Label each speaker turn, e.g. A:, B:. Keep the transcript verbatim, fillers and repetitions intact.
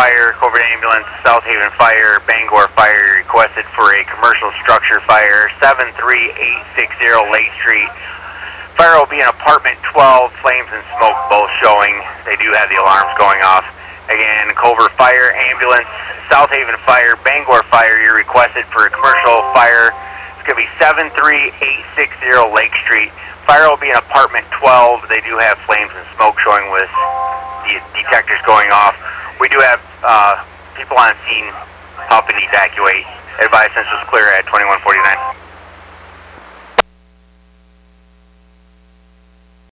A: Fire, Covert Ambulance, South Haven Fire, Bangor Fire, requested for a commercial structure fire, seven three eight six zero Lake Street. Fire will be in apartment twelve, flames and smoke both showing. They do have the alarms going off. Again, Covert Fire, Ambulance, South Haven Fire, Bangor Fire, you're requested for a commercial fire. It's going to be seven three eight six zero Lake Street. Fire will be in apartment twelve. They do have flames and smoke showing with the detectors going off. We do have uh, people on scene helping evacuate. Advise Central's clear at twenty-one forty-nine.